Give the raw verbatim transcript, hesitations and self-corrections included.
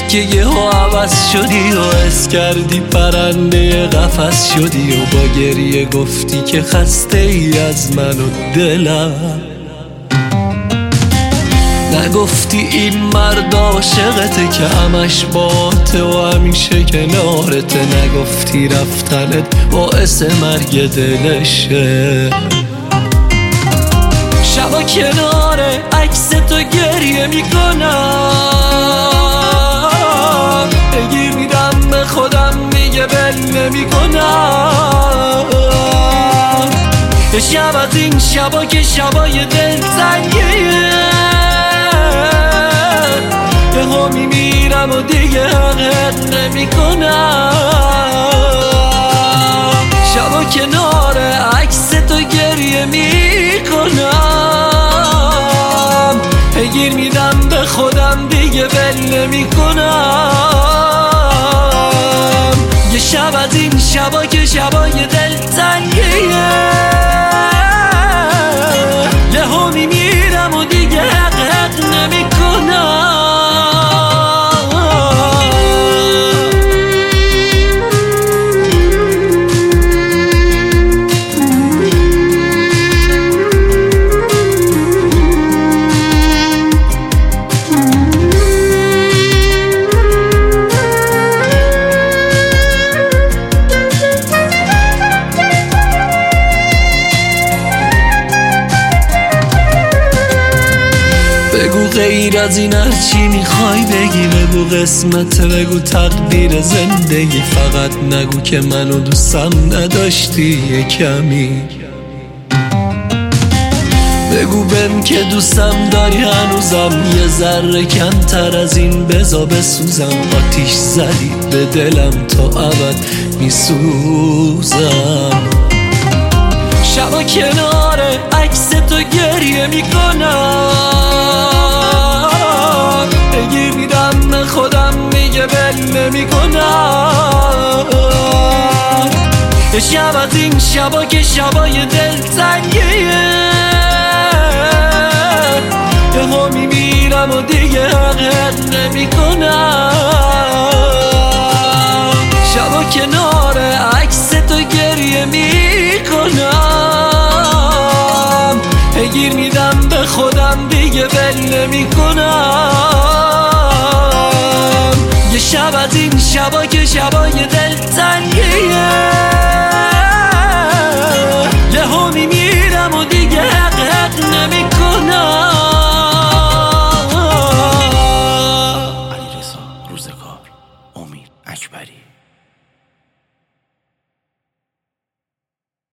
که یه ها عوض شدی و حس کردی پرنده قفس شدی و با گریه گفتی که خسته ای از من و دلم. نگفتی این مرد عاشقته که همش باته و همیشه کنارته. نگفتی رفتنت باعث مرگ دلشه. شبا کنار عکس تو گریه میکنم، بگیر میدم به خودم دیگه بل نمیکنم. شب از این شبا که شبای دلتنگیه، یه ها میمیرم و دیگه حقیقت نمیکنم. شبا کنار عکس تو گریه میکنم، گیر میدم به خودم دیگه بل نمیکنم. یه شب از این شبا که شبای دلتنگیه، یه ها میمیرم و دیگه حق حق نمیکنم. بگو غیر از این هر چی میخوای بگی، بگو قسمت، بگو تقدیر زندگی. فقط نگو که منو دوستم نداشتی یه کمی. بگو بهم که دوستم داری هنوزم، یه ذره کمتر از این بزا بسوزم. آتیش زدی به دلم تا ابد میسوزم. شبا کنار عکس تو گریه میکنم، بگیر میدم به خودم دیگه بل نمیکنم. شب از این شبا که شبای دلتنگیه، یه ها میمیرم و دیگه حقیقت نمیکنم. شبا کنار عکس تو گریه میکنم، گیر میدم به خودم دیگه بل نمیکنم. یه شب از این شبا که شبای دلتنگیه،